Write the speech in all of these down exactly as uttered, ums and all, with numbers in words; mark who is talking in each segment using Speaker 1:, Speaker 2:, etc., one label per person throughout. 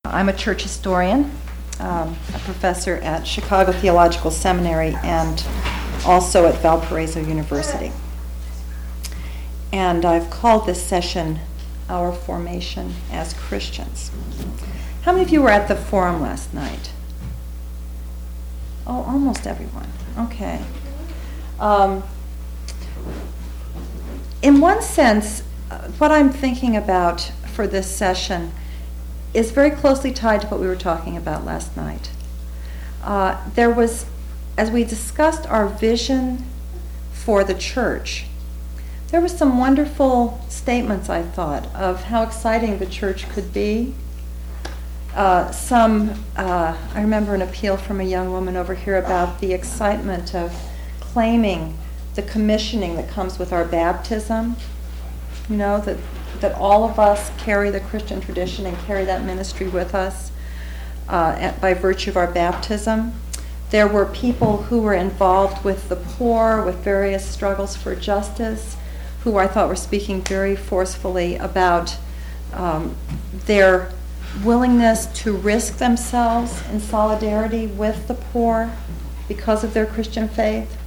Speaker 1: I'm a church historian, um, a professor at Chicago Theological Seminary and also at Valparaiso University. And I've called this session Our Formation as Christians. How many of you were at the forum last night? Oh, almost everyone. Okay. Um, in one sense, uh, what I'm thinking about for this session is very closely tied to what we were talking about last night. Uh, there was, as we discussed our vision for the church, there were some wonderful statements, I thought, of how exciting the church could be. Uh, some, uh, I remember an appeal from a young woman over here about the excitement of claiming the commissioning that comes with our baptism. You know, that that all of us carry the Christian tradition and carry that ministry with us uh, at, by virtue of our baptism. There were people who were involved with the poor, with various struggles for justice, who I thought were speaking very forcefully about um, their willingness to risk themselves in solidarity with the poor because of their Christian faith.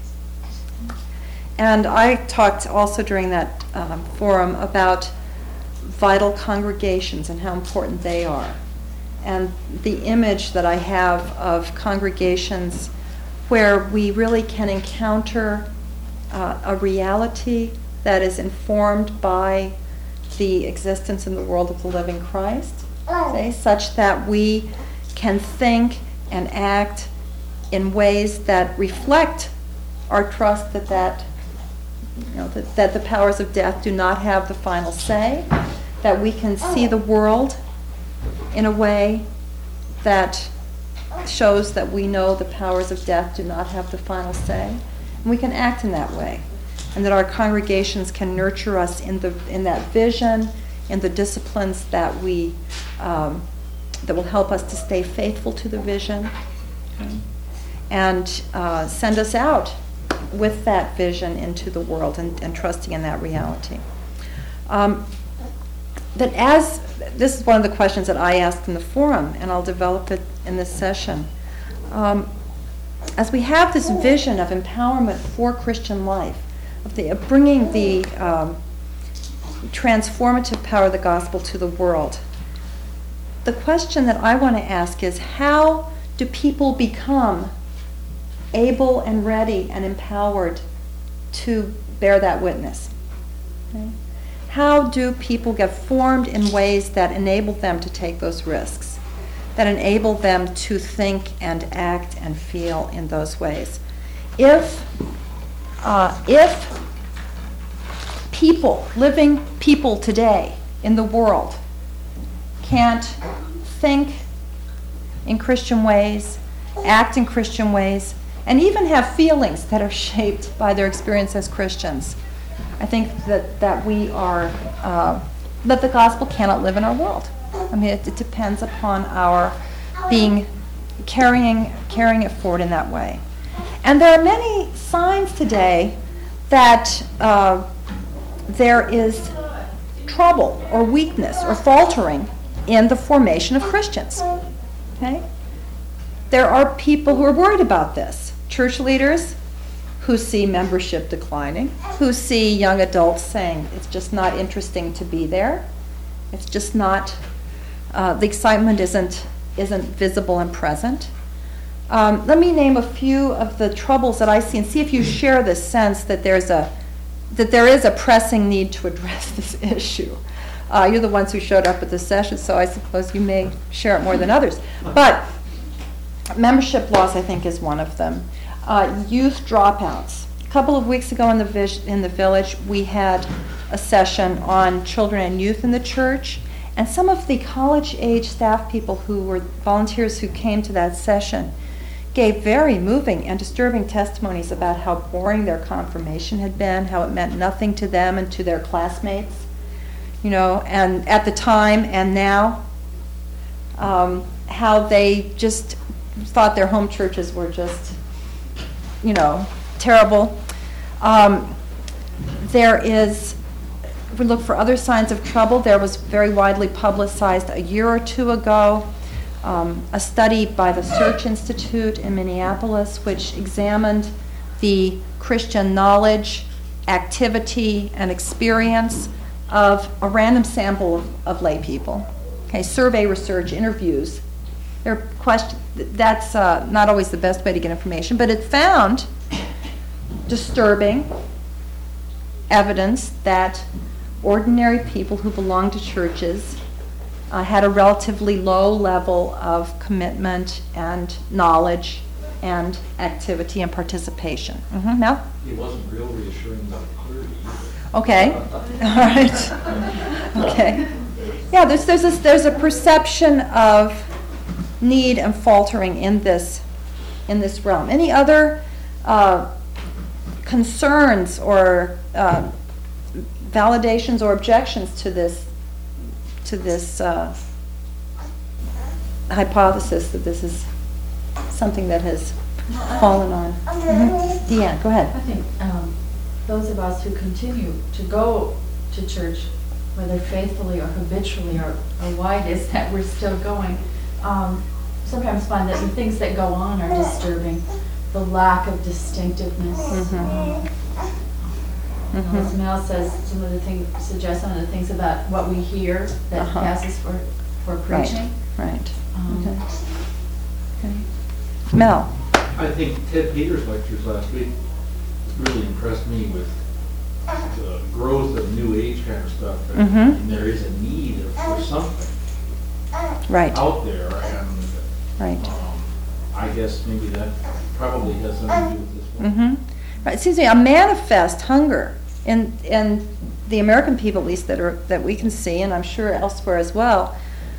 Speaker 1: And I talked also during that um, forum about vital congregations and how important they are. And the image that I have of congregations where we really can encounter uh, a reality that is informed by the existence in the world of the living Christ, okay, such that we can think and act in ways that reflect our trust that that You know, that, that the powers of death do not have the final say, that we can see the world in a way that shows that we know the powers of death do not have the final say, and we can act in that way, and that our congregations can nurture us in the in that vision, in the disciplines that we um, that will help us to stay faithful to the vision, okay, and uh, send us out with that vision into the world and, and trusting in that reality. Um, that as, this is one of the questions that I asked in the forum, and I'll develop it in this session. Um, as we have this vision of empowerment for Christian life, of, the, of bringing the um, transformative power of the gospel to the world, the question that I want to ask is, how do people become able and ready and empowered to bear that witness? Okay? How do people get formed in ways that enable them to take those risks, that enable them to think and act and feel in those ways? If, uh, if people, living people today in the world, can't think in Christian ways, act in Christian ways, and even have feelings that are shaped by their experience as Christians, I think that, that we are, uh, that the gospel cannot live in our world. I mean, it, it depends upon our being, carrying, carrying it forward in that way. And there are many signs today that uh, there is trouble or weakness or faltering in the formation of Christians. Okay? There are people who are worried about this. Church leaders who see membership declining, who see young adults saying it's just not interesting to be there. It's just not, uh, the excitement isn't isn't visible and present. Um, let me name a few of the troubles that I see and see if you share this sense that there's a that there is a pressing need to address this issue. Uh, you're the ones who showed up at the session, so I suppose you may share it more than others. But membership loss, I think, is one of them. Uh, youth dropouts. A couple of weeks ago in the vis- in the village, we had a session on children and youth in the church, and some of the college-age staff people who were volunteers who came to that session gave very moving and disturbing testimonies about how boring their confirmation had been, how it meant nothing to them and to their classmates, you know, and at the time and now, um, how they just thought their home churches were just, you know, terrible. Um, there is, if we look for other signs of trouble, there was very widely publicized a year or two ago um, a study by the Search Institute in Minneapolis, which examined the Christian knowledge, activity, and experience of a random sample of, of lay people. Okay, survey research, interviews. There are question, that's uh, not always the best way to get information, but it found disturbing evidence that ordinary people who belong to churches uh, had a relatively low level of commitment and knowledge and activity and participation. Mm-hmm. Mel?
Speaker 2: It wasn't real reassuring about clergy.
Speaker 1: Okay. All right. Okay. Yeah, there's there's a, there's a perception of need and faltering in this in this realm. Any other uh, concerns or uh, validations or objections to this to this uh, hypothesis that this is something that has fallen on? Mm-hmm. Deanne, go ahead.
Speaker 3: I think um, those of us who continue to go to church, whether faithfully or habitually, or, or why it is that we're still going, um, sometimes find that the things that go on are disturbing. The lack of distinctiveness.
Speaker 1: Mm-hmm.
Speaker 3: Um,
Speaker 1: Mm-hmm.
Speaker 3: As Mel says, some of the things, suggests some of the things about what we hear that
Speaker 1: Uh-huh.
Speaker 3: passes for, for
Speaker 1: Right,
Speaker 3: preaching.
Speaker 1: right.
Speaker 3: Um,
Speaker 1: Okay. Okay. Mel?
Speaker 2: I think Ted Peters' lectures last week really impressed me with the growth of New Age kind of stuff. And,
Speaker 1: Mhm.
Speaker 2: and there is a need for something
Speaker 1: Right,
Speaker 2: out there, and
Speaker 1: right.
Speaker 2: um, I guess maybe that probably has something to do with this one.
Speaker 1: Mm-hmm. Right, it seems to me a manifest hunger in in the American people, at least that are that we can see, and I'm sure elsewhere as well,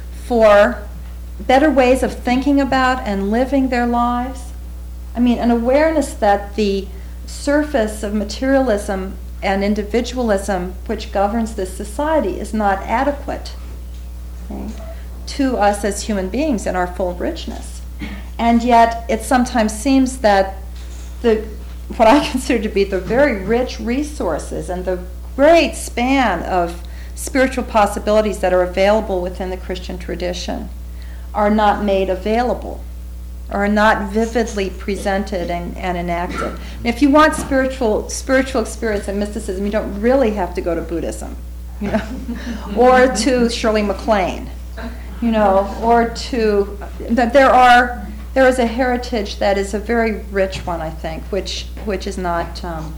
Speaker 1: for better ways of thinking about and living their lives. I mean, an awareness that the surface of materialism and individualism which governs this society is not adequate, okay, to us as human beings in our full richness. And yet it sometimes seems that the what I consider to be the very rich resources and the great span of spiritual possibilities that are available within the Christian tradition are not made available, are not vividly presented and, and enacted. And if you want spiritual spiritual experience and mysticism, you don't really have to go to Buddhism, you know, or to Shirley MacLaine, you know, or to that there are there is a heritage that is a very rich one, I think, which which is not um,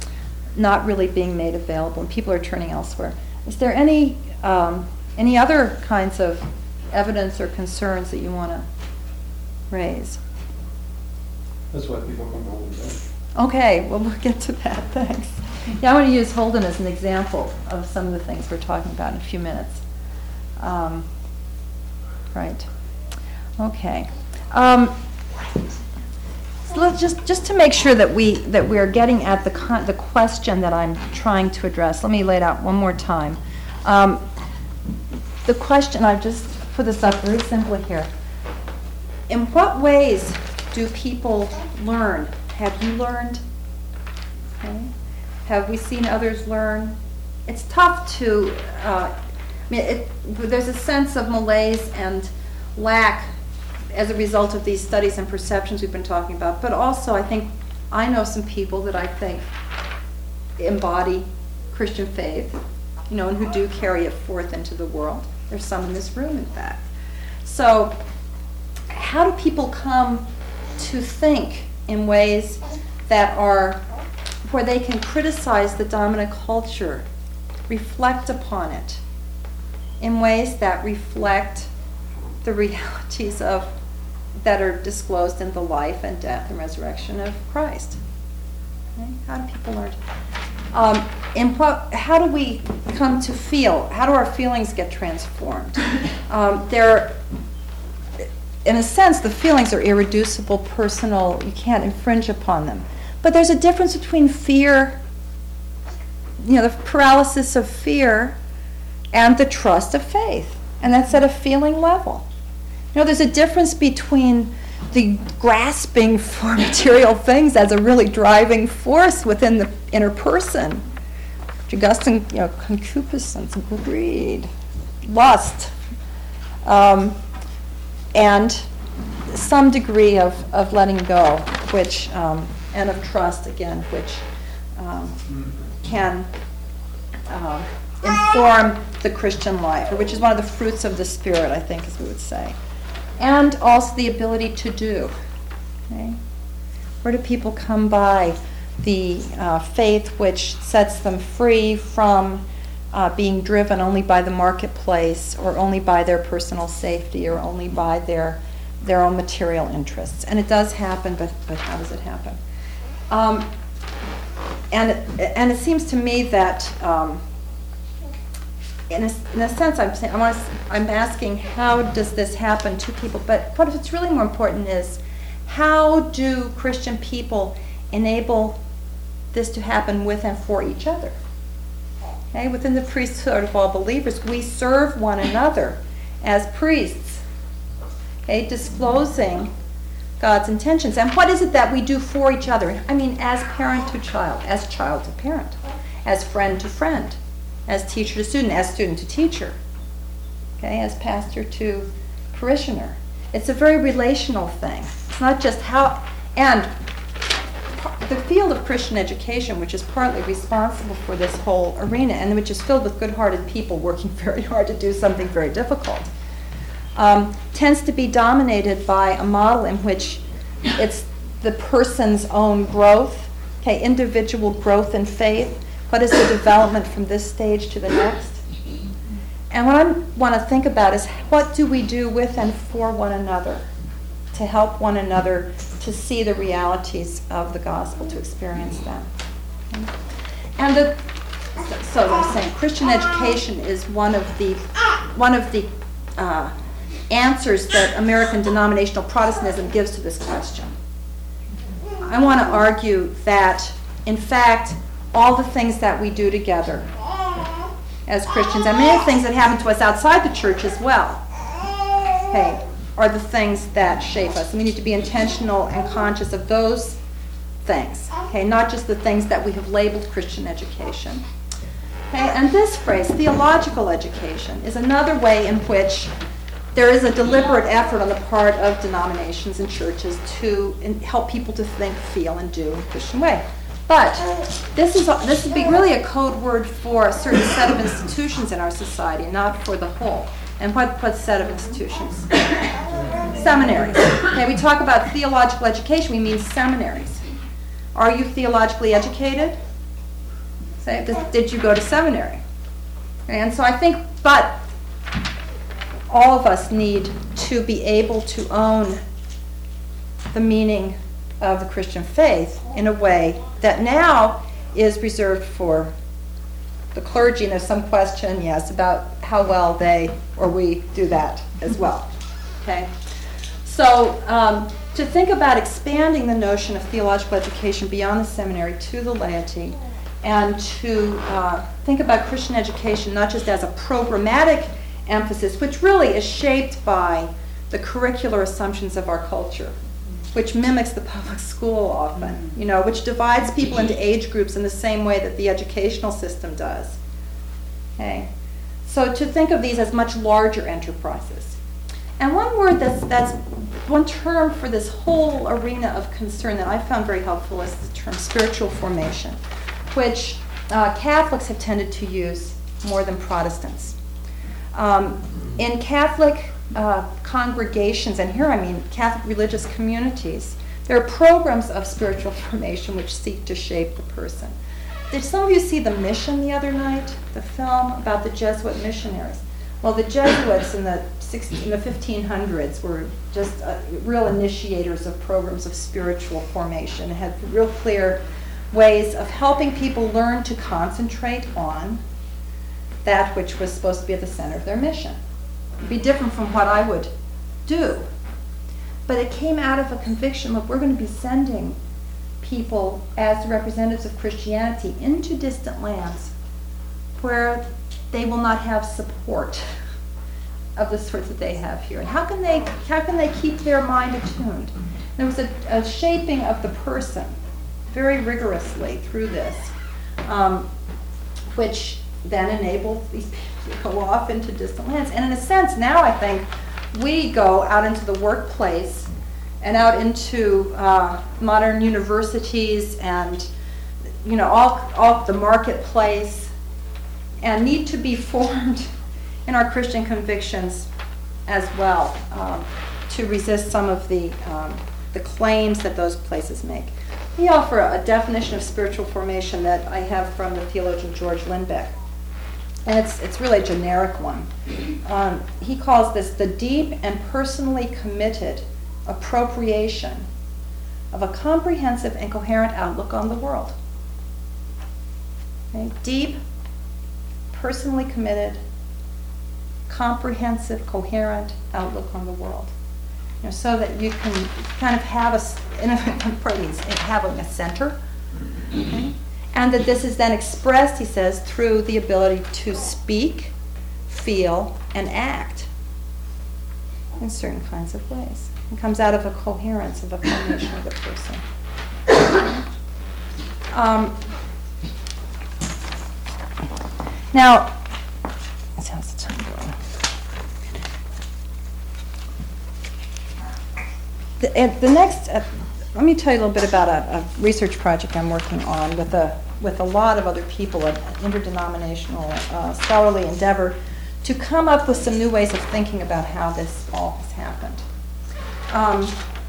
Speaker 1: not really being made available, and people are turning elsewhere. Is there any um, any other kinds of evidence or concerns that you want to raise?
Speaker 4: That's why people come home today.
Speaker 1: Okay, well, we'll get to that. Thanks. Yeah, I want to use Holden as an example of some of the things we're talking about in a few minutes. Um, right. Okay. Um, so let's just just to make sure that we that we are getting at the con- the question that I'm trying to address. Let me lay it out one more time. Um, the question, I've just put this up very simply here. In what ways do people learn? Have you learned? Okay. Have we seen others learn? It's tough to, uh, I mean, it, there's a sense of malaise and lack as a result of these studies and perceptions we've been talking about, but also I think I know some people that I think embody Christian faith, you know, and who do carry it forth into the world. There's some in this room, in fact. So how do people come to think in ways that are where they can criticize the dominant culture, reflect upon it in ways that reflect the realities of that are disclosed in the life and death and resurrection of Christ? Okay? How do people learn? Um, and what, how do we come to feel? How do our feelings get transformed? Um, they're, in a sense, the feelings are irreducible, personal. You can't infringe upon them. But there's a difference between fear, you know, the paralysis of fear, and the trust of faith. And that's at a feeling level. You know, there's a difference between the grasping for material things as a really driving force within the inner person. Augustine, you know, concupiscence, greed, lust, um, and some degree of, of letting go, which, um, and of trust, again, which um, can um, inform the Christian life, or which is one of the fruits of the Spirit, I think, as we would say. And also the ability to do. Okay? Where do people come by the uh, faith which sets them free from uh, being driven only by the marketplace, or only by their personal safety, or only by their their own material interests? And it does happen, but but how does it happen? Um, and it, and it seems to me that, um, in a, in a sense, I'm saying I want to, I'm asking, how does this happen to people? But what what's really more important is, how do Christian people enable this to happen with and for each other? Okay, within the priesthood of all believers, we serve one another as priests, okay, disclosing God's intentions. And what is it that we do for each other? I mean, as parent to child, as child to parent, as friend to friend, as teacher to student, as student to teacher, okay, as pastor to parishioner. It's a very relational thing. It's not just how, and the field of Christian education, which is partly responsible for this whole arena, and which is filled with good-hearted people working very hard to do something very difficult, um, tends to be dominated by a model in which it's the person's own growth, okay, individual growth in faith. What is the development from this stage to the next? And what I want to think about is, what do we do with and for one another to help one another to see the realities of the gospel, to experience them? Okay. And the, so as I'm saying, Christian education is one of the one of the uh, answers that American denominational Protestantism gives to this question. I want to argue that, in fact, all the things that we do together as Christians, and many things that happen to us outside the church as well, okay, are the things that shape us. And we need to be intentional and conscious of those things, okay, not just the things that we have labeled Christian education. Okay, and this phrase, theological education, is another way in which there is a deliberate effort on the part of denominations and churches to in, help people to think, feel, and do in a Christian way. But this is a, this would be really a code word for a certain set of institutions in our society, not for the whole. And what, what set of institutions? Seminaries. Okay, we talk about theological education, we mean seminaries. Are you theologically educated? Say, did, did you go to seminary? And so I think, but all of us need to be able to own the meaning of the Christian faith in a way that now is reserved for the clergy. And there's some question, yes, about how well they or we do that as well. Okay, so um, to think about expanding the notion of theological education beyond the seminary to the laity, and to uh, think about Christian education not just as a programmatic emphasis, which really is shaped by the curricular assumptions of our culture, which mimics the public school often, you know, which divides people into age groups in the same way that the educational system does. Okay, so to think of these as much larger enterprises. And one word that's that's one term for this whole arena of concern that I found very helpful is the term spiritual formation, which uh, Catholics have tended to use more than Protestants. Um, in Catholic uh, congregations, and here I mean Catholic religious communities, there are programs of spiritual formation which seek to shape the person. Did some of you see The Mission the other night, the film about the Jesuit missionaries? Well, the Jesuits in the sixteen, in the fifteen hundreds were just uh, real initiators of programs of spiritual formation, and had real clear ways of helping people learn to concentrate on that which was supposed to be at the center of their mission. It'd be different from what I would do. But it came out of a conviction that we're going to be sending people as representatives of Christianity into distant lands where they will not have support of the sorts that they have here. And how can they how can they keep their mind attuned? There was a, a shaping of the person very rigorously through this, um, which then enabled these people to go off into distant lands. And in a sense, now I think we go out into the workplace and out into uh, modern universities and, you know, all, all the marketplace, and need to be formed in our Christian convictions as well, um, to resist some of the, um, the claims that those places make. We offer a definition of spiritual formation that I have from the theologian George Lindbeck. And it's, it's really a generic one. Um, he calls this the deep and personally committed appropriation of a comprehensive and coherent outlook on the world. Okay? Deep, personally committed, comprehensive, coherent outlook on the world. You know, so that you can kind of have a, in a pardon me, have a center. Okay? And that this is then expressed, he says, through the ability to speak, feel, and act in certain kinds of ways. It comes out of a coherence of a formation of the person. Um, now, how's the time going? The, and the next, uh, let me tell you a little bit about a, a research project I'm working on with a with a lot of other people, an interdenominational uh, scholarly endeavor, to come up with some new ways of thinking about how this all has happened. Um,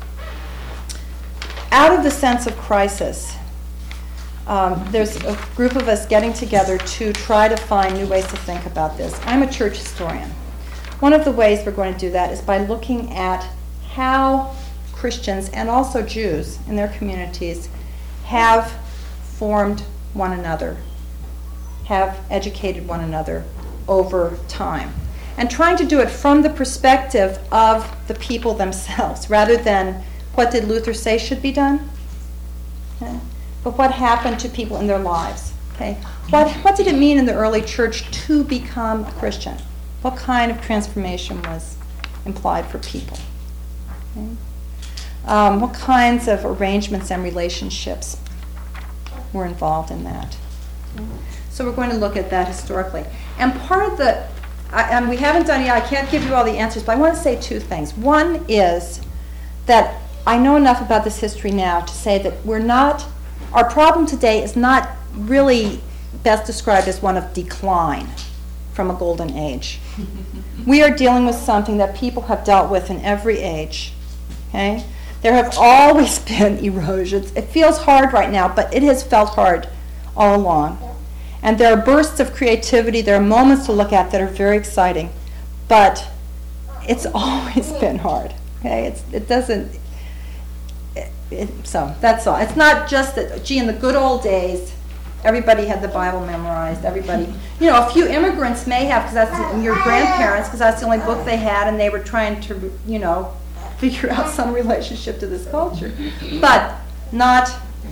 Speaker 1: out of the sense of crisis, um, there's a group of us getting together to try to find new ways to think about this. I'm a church historian. One of the ways we're going to do that is by looking at how Christians and also Jews in their communities have formed one another, have educated one another over time, and trying to do it from the perspective of the people themselves, rather than what did Luther say should be done, okay? But what happened to people in their lives. Okay? What, what did it mean in the early church to become a Christian? What kind of transformation was implied for people? Okay? Um, what kinds of arrangements and relationships were involved in that? Okay? So we're going to look at that historically. And part of the, I, and we haven't done it yet, I can't give you all the answers, but I want to say two things. One is that I know enough about this history now to say that we're not, our problem today is not really best described as one of decline from a golden age. We are dealing with something that people have dealt with in every age. Okay? There have always been erosions. It feels hard right now, but it has felt hard all along. And there are bursts of creativity, there are moments to look at that are very exciting, but it's always been hard. Okay? It's, it doesn't, it, it, so that's all. It's not just that, gee, in the good old days, everybody had the Bible memorized, everybody, you know, a few immigrants may have, because that's the, your grandparents, because that's the only book they had, and they were trying to, you know, figure out some relationship to this culture. But not,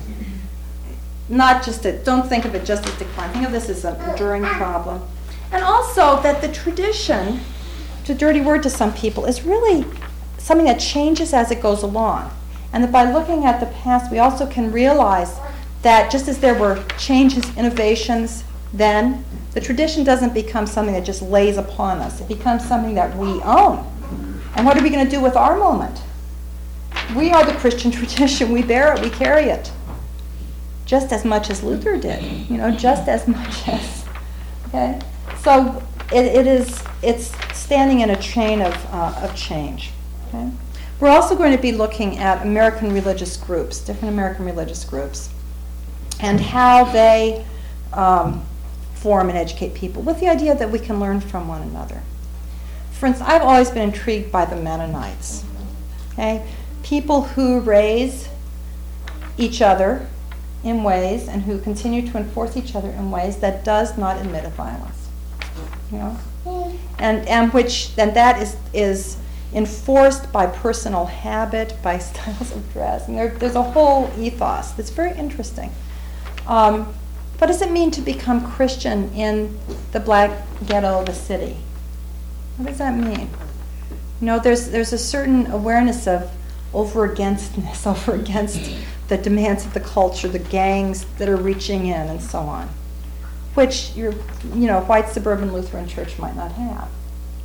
Speaker 1: not just, a, don't think of it just as decline. Think of this as an enduring problem. And also that the tradition, it's a dirty word to some people, is really something that changes as it goes along. And that by looking at the past, we also can realize that just as there were changes, innovations then, the tradition doesn't become something that just lays upon us. It becomes something that we own. And what are we going to do with our moment? We are the Christian tradition. We bear it. We carry it. Just as much as Luther did. You know, just as much as. Okay? So it, it is, it's standing in a chain of, uh, of change. Okay? We're also going to be looking at American religious groups, different American religious groups, and how they um, form and educate people with the idea that we can learn from one another. For instance, I've always been intrigued by the Mennonites. Okay? People who raise each other in ways and who continue to enforce each other in ways that does not admit of violence. You know? And and which and that is is enforced by personal habit, by styles of dress. And there, there's a whole ethos that's very interesting. Um, what does it mean to become Christian in the black ghetto of a city? What does that mean? You know, there's there's a certain awareness of over againstness, over against the demands of the culture, the gangs that are reaching in, and so on, which your you know white suburban Lutheran church might not have.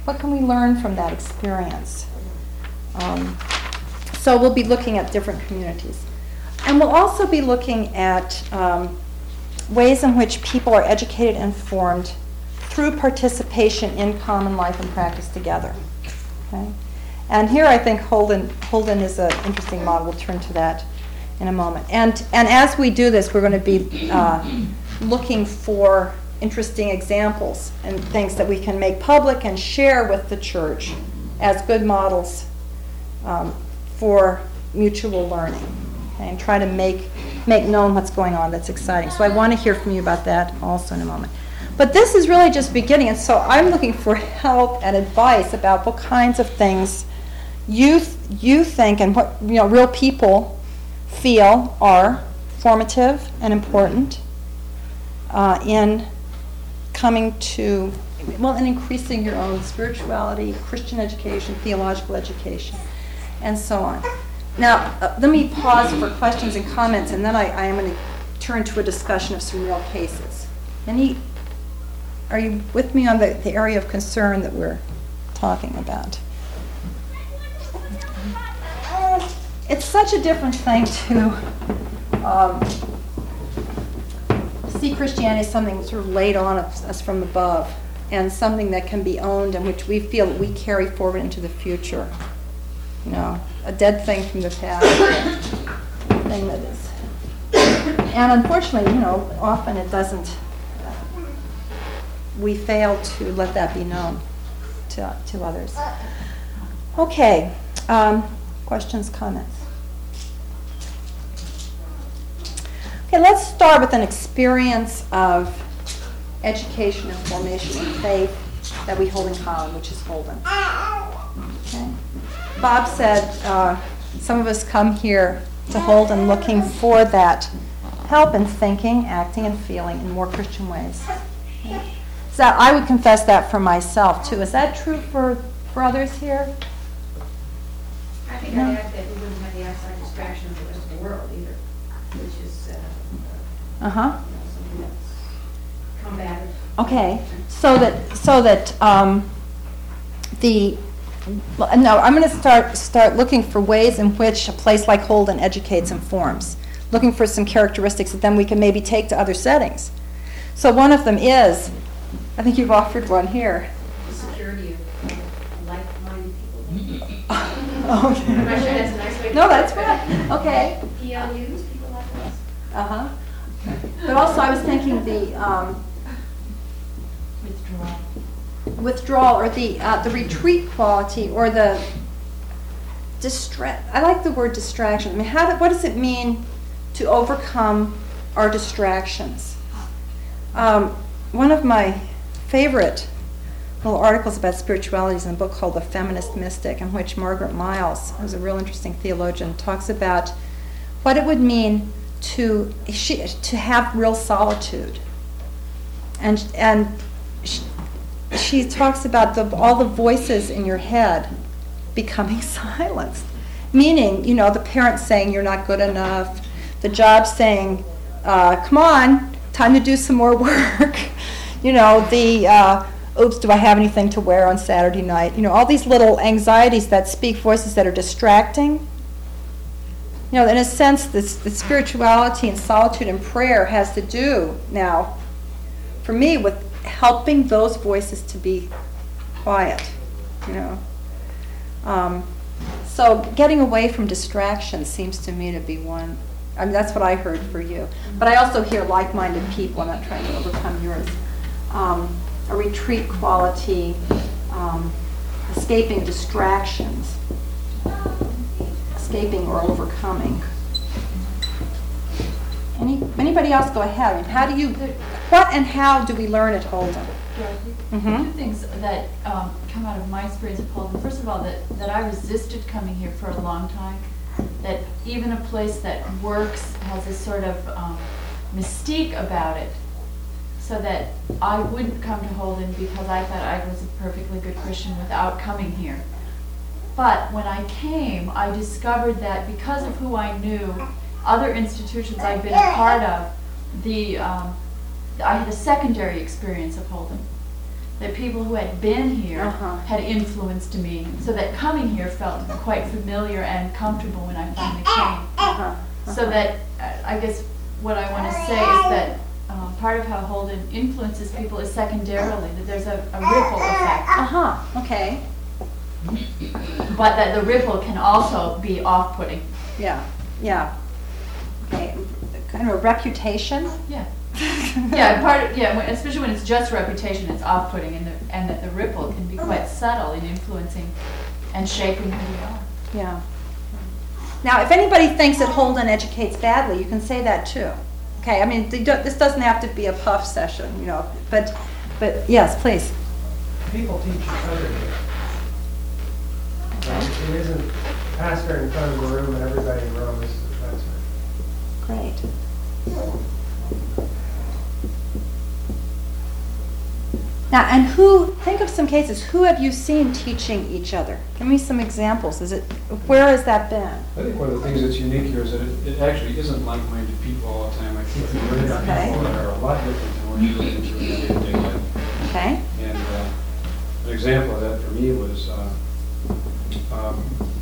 Speaker 1: What can we learn from that experience? Um, so we'll be looking at different communities. And we'll also be looking at um, ways in which people are educated and informed through participation in common life and practice together. Okay? And here I think Holden, Holden is an interesting model. We'll turn to that in a moment. And, and as we do this, we're going to be uh, looking for interesting examples and things that we can make public and share with the church as good models um, for mutual learning, okay, and try to make, make known what's going on that's exciting. So I want to hear from you about that also in a moment. But this is really just beginning, and so I'm looking for help and advice about what kinds of things you, th- you think and what, you know, real people feel are formative and important uh, in coming to, well, in increasing your own spirituality, Christian education, theological education, and so on. Now, uh, let me pause for questions and comments, and then I, I am going to turn to a discussion of some real cases. Any, are you with me on the, the area of concern that we're talking about? It's such a different thing to um, see Christianity as something sort of laid on us from above, and something that can be owned and which we feel we carry forward into the future. You know, a dead thing from the past, a thing that is. And unfortunately, you know, often it doesn't, uh, we fail to let that be known to, to others. Okay, um, questions, comments? Okay, let's start with an experience of education and formation and faith that we hold in common, which is Holden. Okay. Bob said uh, some of us come here to Holden looking for that help in thinking, acting, and feeling in more Christian ways. Okay. So I would confess that for myself too. Is that true for, for others here?
Speaker 5: I think
Speaker 1: No.
Speaker 5: I'd add that we wouldn't have the outside distraction of the rest of the world either, which is, uh,
Speaker 1: Uh-huh.
Speaker 5: you know, something that's combative.
Speaker 1: Okay, so that so that um, the well, no, I'm going to start start looking for ways in which a place like Holden educates and forms, looking for some characteristics that then we can maybe take to other settings. So one of them is, I think you've offered one here.
Speaker 5: The security of like-minded people.
Speaker 1: Okay.
Speaker 5: I'm not sure that's a nice way to
Speaker 1: No,
Speaker 5: put
Speaker 1: that's
Speaker 5: it, but
Speaker 1: right. Okay.
Speaker 5: P L Us, people like us.
Speaker 1: Uh huh. But also, I was thinking the. Um,
Speaker 3: Withdrawal.
Speaker 1: withdrawal or the uh, the retreat quality or the distra- I like the word distraction. I mean, how do, what does it mean to overcome our distractions? Um, one of my favorite little articles about spirituality is in a book called The Feminist Mystic, in which Margaret Miles, who's a real interesting theologian, talks about what it would mean to she, to have real solitude. And and she, she talks about the, all the voices in your head becoming silenced. Meaning, you know, the parents saying you're not good enough, the job saying, uh, come on, time to do some more work. You know, the, uh, oops, do I have anything to wear on Saturday night? You know, all these little anxieties that speak, voices that are distracting. You know, in a sense, this, the spirituality and solitude and prayer has to do now, for me, with helping those voices to be quiet, you know. Um, so getting away from distraction seems to me to be one. I mean, that's what I heard for you. But I also hear like-minded people. I'm not trying to overcome yours. Um, a retreat quality, um, escaping distractions, escaping or overcoming. Any, anybody else go ahead? I mean, how do you, what and how do we learn at Holden? Mm-hmm.
Speaker 3: Two things that um, come out of my experience at Holden. First of all, that, that I resisted coming here for a long time. That even a place that works has a sort of um, mystique about it. So that I wouldn't come to Holden because I thought I was a perfectly good Christian without coming here. But when I came, I discovered that because of who I knew, other institutions I've been a part of, the um, I had a secondary experience of Holden. that people who had been here
Speaker 1: Uh-huh.
Speaker 3: had influenced me, so that coming here felt quite familiar and comfortable when I finally came.
Speaker 1: Uh-huh.
Speaker 3: So that, uh, I guess, what I want to say is that uh, part of how Holden influences people is secondarily, that there's a, a ripple effect,
Speaker 1: Uh-huh, okay,
Speaker 3: but that the ripple can also be off-putting.
Speaker 1: yeah, yeah. Okay, kind of a reputation?
Speaker 3: Yeah. Yeah, part of, yeah, when- especially when it's just reputation, it's off-putting, and the, and that the ripple can be quite subtle in influencing and shaping who we are.
Speaker 1: Yeah. Now, if anybody thinks that Holden educates badly, you can say that too. Okay, I mean, they don't- this doesn't have to be a puff session, you know, but, but, yes, please.
Speaker 6: People teach each other here. Um, It isn't pastor in front of the room and everybody in the room is the professor.
Speaker 1: Great. Now, and who, think of some cases, who have you seen teaching each other? Give me some examples. Is it, where has that been?
Speaker 4: I think one of the things that's unique here is that it, it actually isn't like-minded people all the time. I think that we're into
Speaker 1: Okay.
Speaker 4: people that are a lot different than what you're into in your day-to-day life.
Speaker 1: Okay?
Speaker 4: And uh, an example of that for me was uh, um,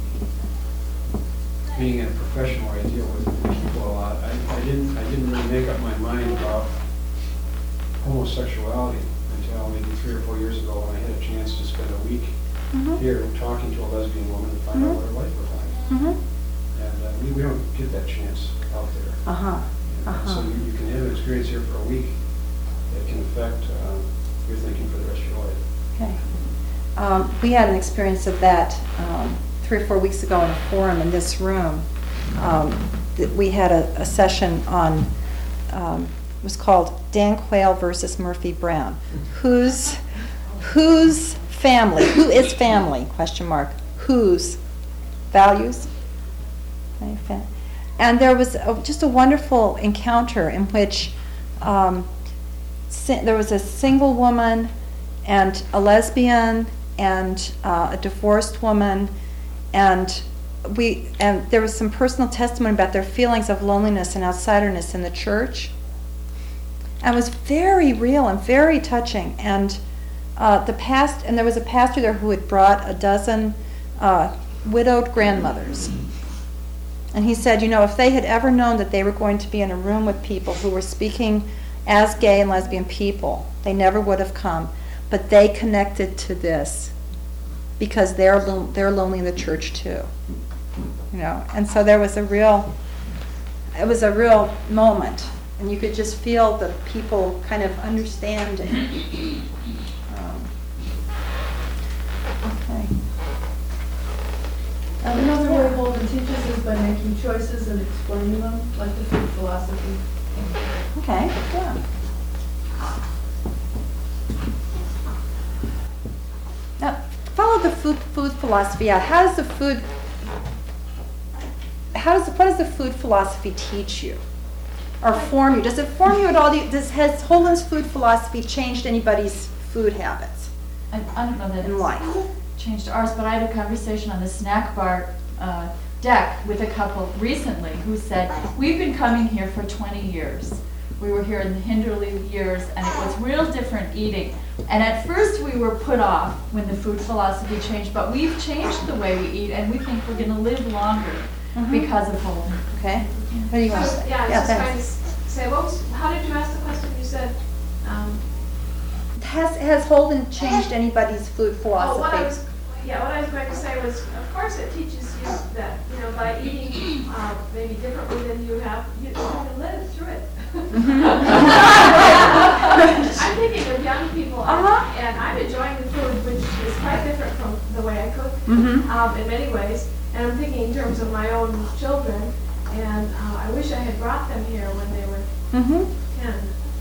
Speaker 4: being in a profession where I deal with people a lot. I, I didn't I didn't really make up my mind about homosexuality until maybe three or four years ago when I had a chance to spend a week
Speaker 1: Mm-hmm.
Speaker 4: here talking to a lesbian woman and find out what her life was like.
Speaker 1: Mm-hmm.
Speaker 4: And uh, we, we don't get that chance out there.
Speaker 1: Uh-huh.
Speaker 4: And
Speaker 1: Uh-huh.
Speaker 4: So you, you can have an experience here for a week that can affect uh, your thinking for the rest of your life.
Speaker 1: Okay. Um, we had an experience of that um, three or four weeks ago in a forum in this room. Um, that we had a, a session on, um, it was called Dan Quayle versus Murphy Brown. Whose, whose family, who is family, question mark, whose values? Okay, fa- And there was a, just a wonderful encounter in which um, si- there was a single woman and a lesbian and uh, a divorced woman, and we and there was some personal testimony about their feelings of loneliness and outsiderness in the church. And it was very real and very touching. And uh, the past and there was a pastor there who had brought a dozen uh, widowed grandmothers. And he said, you know, if they had ever known that they were going to be in a room with people who were speaking as gay and lesbian people, they never would have come. But they connected to this because they're lo- they're lonely in the church too, you know. And so there was a real, it was a real moment, and you could just feel the people kind of understanding. Um, okay. Um,
Speaker 7: Another way Holden teaches is by making choices and explaining them, like the food philosophy.
Speaker 1: Okay. Yeah. Now, follow the food food philosophy out. How does the food? How does what does the food philosophy teach you, or form you? Does it form you at all? Do you- Does has Holden's food philosophy changed anybody's food habits
Speaker 3: I, I don't know that
Speaker 1: in life?
Speaker 3: it's changed ours, but I had a conversation on the snack bar uh, deck with a couple recently who said, we've been coming here for twenty years. We were here in the Hinderley years, and it was real different eating. And at first we were put off when the food philosophy changed, but we've changed the way we eat, and we think we're going to live longer
Speaker 1: Mhm.
Speaker 3: because of Holden.
Speaker 1: Okay. What do you want to say?
Speaker 5: Yeah, I was just trying to
Speaker 1: thanks.
Speaker 5: s- say, what was, how did you ask the question? You said, um,
Speaker 1: Has has Holden changed anybody's food
Speaker 5: oh, what I
Speaker 1: philosophy?
Speaker 5: was, yeah, what I was going to say was, of course it teaches you that, you know, by eating, uh, maybe differently than you have, you you can live through it. I'm thinking of young people, and
Speaker 1: Uh-huh.
Speaker 5: and I'm enjoying the food, which is quite different from the way I cook,
Speaker 1: Mhm.
Speaker 5: um, in many ways. And I'm thinking in terms of my own children, and uh, I wish I had brought them here when they were
Speaker 1: Mhm.
Speaker 5: ten.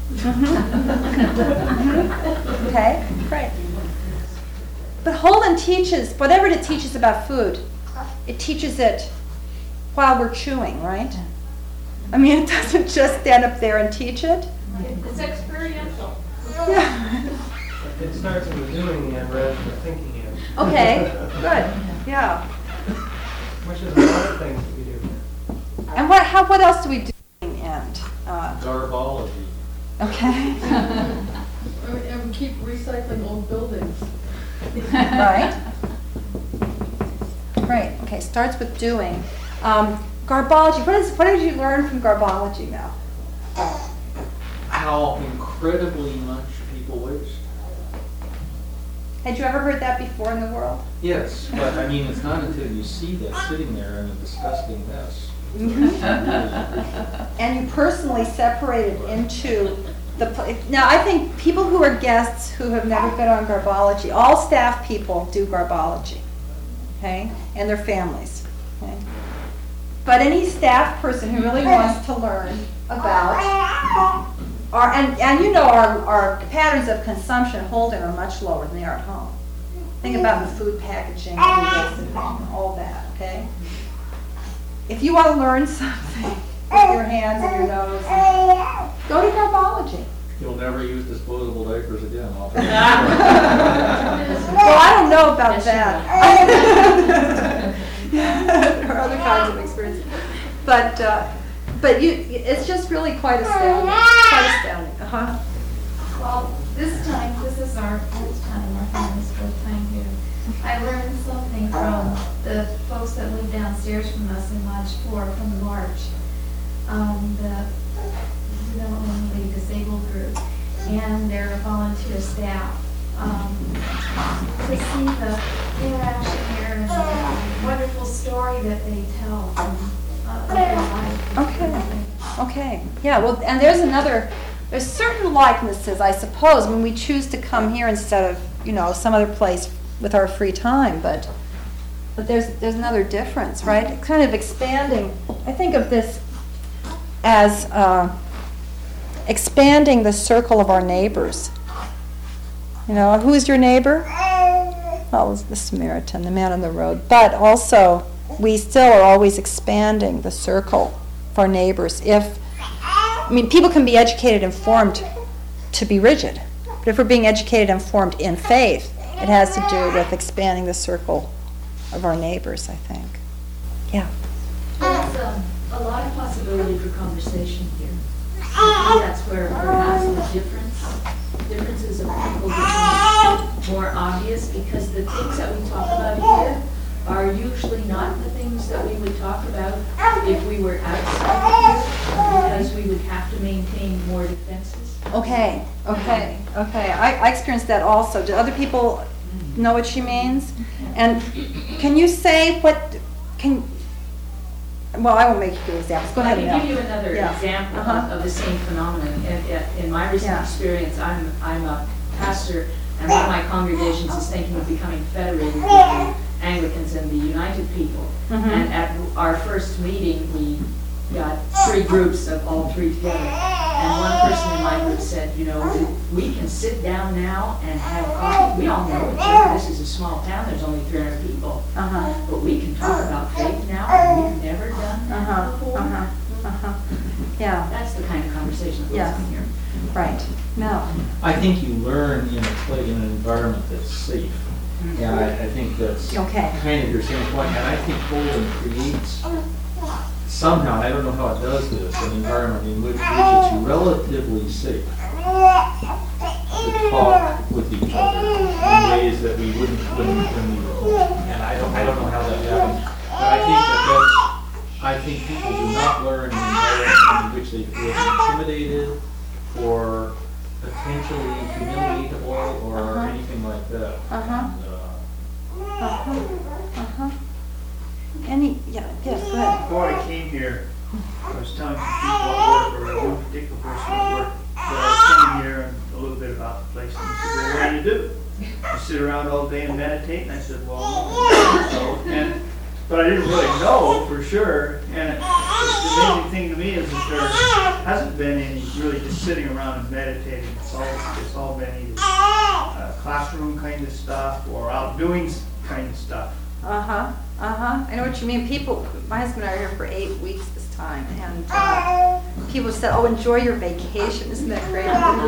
Speaker 1: Mhm. Okay, great. But Holden teaches, whatever it teaches about food, it teaches it while we're chewing, right? I mean, it doesn't just stand up there and teach it.
Speaker 5: It's experiential.
Speaker 1: Yeah.
Speaker 6: It starts in the doing end rather than the thinking end.
Speaker 1: Okay, good, yeah.
Speaker 6: Which is a lot of things that we do here.
Speaker 1: And what, how, what else do we do in the end? Uh,
Speaker 2: Garbology.
Speaker 1: Okay.
Speaker 7: And we- and we keep recycling old buildings.
Speaker 1: Right? Right, okay, starts with doing. Um, Garbology, what is, what did you learn from garbology now?
Speaker 2: How incredibly much people waste.
Speaker 1: Had you ever heard that before in the world?
Speaker 2: Yes, but I mean, it's not until you see that sitting there in a disgusting mess.
Speaker 1: And you personally separated into the, pla- now I think people who are guests who have never been on garbology, all staff people do garbology, okay? And their families, okay? But any staff person who really wants to learn about, our, and, and you know our, our patterns of consumption at Holden are much lower than they are at home. Think about the food packaging, and all that, okay? If you want to learn something with your hands and your nose, go to garbology.
Speaker 2: You'll never use disposable diapers again. I'll tell you.
Speaker 1: Well, I don't know about
Speaker 3: Yes,
Speaker 1: that. There are other kinds of experiences. But, uh, but you, it's just really quite astounding, quite astounding, uh-huh.
Speaker 8: Well, this time, this is our fourth time, our family's fourth time here. I learned something from the folks that live downstairs from us in Lodge Four from the March, um, the developmentally disabled group, and their volunteer staff. Um, to see the interaction here and the wonderful story that they tell from uh, their life.
Speaker 1: Okay, okay, yeah, well, and there's another, there's certain likenesses, I suppose, when we choose to come here instead of, you know, some other place with our free time, but, but there's, there's another difference, right? Kind of expanding, I think of this as uh, expanding the circle of our neighbors. You know, who is your neighbor? Well, it's the Samaritan, the man on the road, but also, we still are always expanding the circle of our neighbors. If, I mean, people can be educated and formed to be rigid, but if we're being educated and formed in faith, it has to do with expanding the circle of our neighbors, I think. Yeah.
Speaker 3: There's um, a lot of possibility for conversation here. I think that's where perhaps the difference, differences of people become more obvious, because the things that we talk about here are usually not the things that we would talk about if we were outside here, because we would have to maintain more defenses.
Speaker 1: Okay, okay, okay. I, I experienced that also. Do other people know what she means? And can you say what, can, well, I won't make you do examples. Go ahead,
Speaker 3: I can
Speaker 1: Nell.
Speaker 3: give you another
Speaker 1: Yeah.
Speaker 3: example of-
Speaker 1: Uh-huh.
Speaker 3: of the same phenomenon. In, in- in my recent
Speaker 1: Yeah.
Speaker 3: experience, I'm, I'm a pastor, and one of my congregations is thinking of becoming federated with the Anglicans and the United People.
Speaker 1: Mhm.
Speaker 3: And at our first meeting, we got three groups of all three together. And one person in my group said, you know, we can sit down now and have coffee. We all know each other. This is a small town, there's only three hundred people.
Speaker 1: Uh-huh,
Speaker 3: But we can talk about faith now. We've never done that
Speaker 1: uh-huh,
Speaker 3: before.
Speaker 1: uh-huh, uh-huh. Yeah,
Speaker 3: That's the kind of conversation that
Speaker 1: Yes.
Speaker 3: goes on here.
Speaker 1: right. No.
Speaker 2: I think you learn in a play, in an environment that's safe. And I, I think that's
Speaker 1: Okay.
Speaker 2: kind of your same point. And I think Holden creates somehow, and I don't know how it does this, an environment in which, which it's relatively safe to talk with each other in ways that we wouldn't when, when we were home. And I don't, I don't know how that happens. But I think that that's, I think people do not learn in an environment in which they feel intimidated or potentially humiliatable or
Speaker 1: Uh-huh.
Speaker 2: anything like that.
Speaker 1: Uh-huh.
Speaker 2: And, uh,
Speaker 1: Uh-huh, uh-huh. Any, yeah, yes, go ahead.
Speaker 9: Before I came here, I was telling some people at work, or one particular person at work, that I was coming here and a little bit about the place. And he said, well, what do you do? You sit around all day and meditate? And I said, well, no. So, and, but I didn't really know for sure. And the amazing thing to me is that there hasn't been any really just sitting around and meditating. It's all, it's all been either uh, classroom kind of stuff or out doing kind of stuff.
Speaker 1: Uh-huh, uh-huh. I know what you mean. People, my husband and I are here for eight weeks this time, and uh, people said, oh, enjoy your vacation. Isn't that great?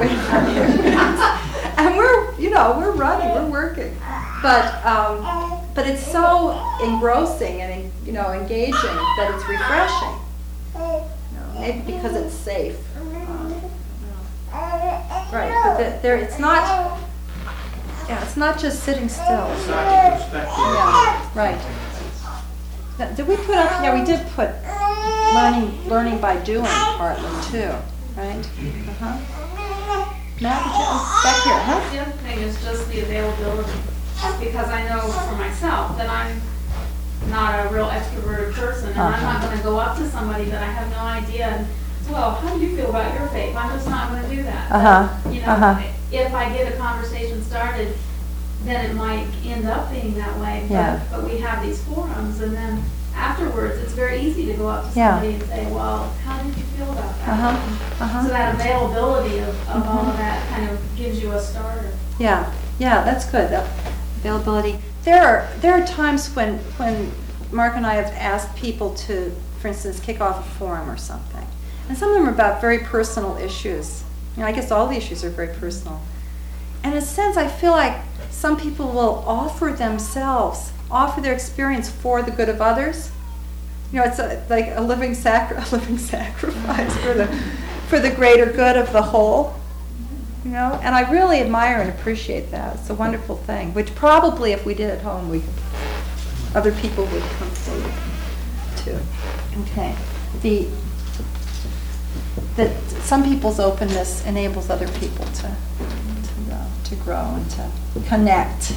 Speaker 1: And we're, you know, we're running, we're working. But, um, but it's so engrossing and, you know, engaging that it's refreshing. You know, maybe because it's safe. Uh, you know. right, but the- there, it's not, yeah, it's not just sitting still.
Speaker 9: It's not introspective.
Speaker 1: Yeah, right. Now, did we put up, yeah, we did put learning, learning by doing partly too, right? Uh-huh. Matt, did you, oh, back here, huh?
Speaker 5: The other thing is just the availability, because I know for myself that I'm not a real extroverted person, and I'm not gonna go up to somebody that I have no idea, and, well, how do you feel about your faith? I'm just not gonna do that.
Speaker 1: Uh-huh,
Speaker 5: You
Speaker 1: uh-huh.
Speaker 5: know, if I get a conversation started, then it might end up being that way.
Speaker 1: Yeah.
Speaker 5: But, but we have these forums, and then afterwards, it's very easy to go up to
Speaker 1: Yeah.
Speaker 5: somebody and say, well, how did you feel about that?
Speaker 1: Uh-huh, uh-huh.
Speaker 5: So that availability of, of all
Speaker 1: Mhm.
Speaker 5: of that kind of gives you a starter.
Speaker 1: Yeah, yeah, that's good, the availability. There are, there are times when, when Mark and I have asked people to, for instance, kick off a forum or something. And some of them are about very personal issues. You know, I guess all the issues are very personal. And in a sense, I feel like some people will offer themselves, offer their experience for the good of others. You know, it's a, like a living sacri- a living sacrifice for the, for the greater good of the whole. You know, and I really admire and appreciate that. It's a wonderful thing, which probably if we did at home, we, other people would come forward too. Okay. The, that some people's openness enables other people to, to, uh, to grow and to connect.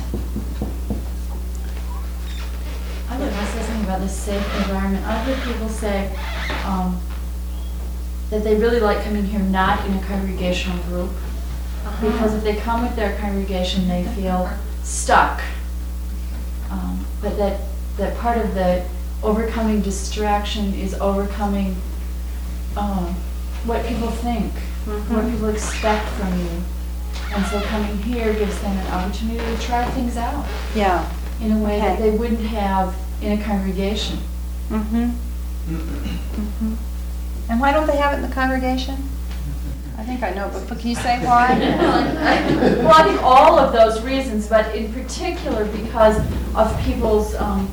Speaker 3: I would want to say something about the safe environment. I've heard people say um, that they really like coming here not in a congregational group. Because if they come with their congregation, they feel stuck. Um, but that, that part of the overcoming distraction is overcoming um, what people think, what
Speaker 1: Mhm.
Speaker 3: people expect from you. And so coming here gives them an opportunity to try things out
Speaker 1: Yeah.
Speaker 3: in a way that
Speaker 1: Okay.
Speaker 3: they wouldn't have in a congregation.
Speaker 1: Mm-hmm. Mm-hmm. And why don't they have it in the congregation? I think I know, but but can you say why?
Speaker 3: Well, I think all of those reasons, but in particular because of people's um,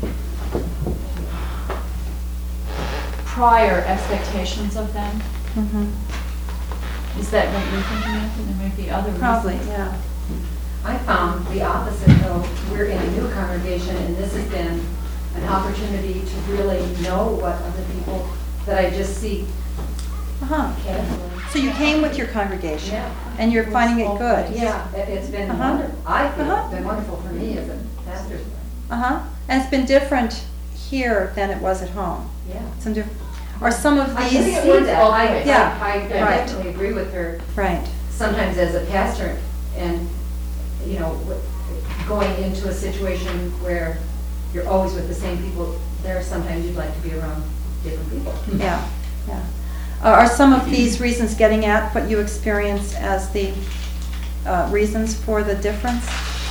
Speaker 3: prior expectations of them.
Speaker 1: Mhm.
Speaker 3: Is that what you're thinking of? And there might be other reasons.
Speaker 1: Probably, yeah.
Speaker 10: I found the opposite, though. We're in a new congregation, and this has been an opportunity to really know what other people that I just see
Speaker 1: Uh-huh.
Speaker 10: casually.
Speaker 1: So you came with your congregation?
Speaker 10: Yeah.
Speaker 1: And you're finding it good?
Speaker 10: Yeah, it- it's been
Speaker 1: Uh-huh.
Speaker 10: wonderful. I feel
Speaker 1: Uh-huh.
Speaker 10: it's been wonderful for me as a pastor.
Speaker 1: Uh-huh. And it's been different here than it was at home?
Speaker 10: Yeah.
Speaker 1: Some diff, are some of
Speaker 10: I
Speaker 1: these?
Speaker 10: think it was that. I,
Speaker 1: Yeah.
Speaker 10: I, I
Speaker 1: Right.
Speaker 10: definitely agree with her.
Speaker 1: Right.
Speaker 10: Sometimes as a pastor and, you know, w- going into a situation where you're always with the same people, there are sometimes you'd like to be around different people.
Speaker 1: Yeah, yeah. Uh, Are some of these reasons getting at what you experienced as the uh, reasons for the difference?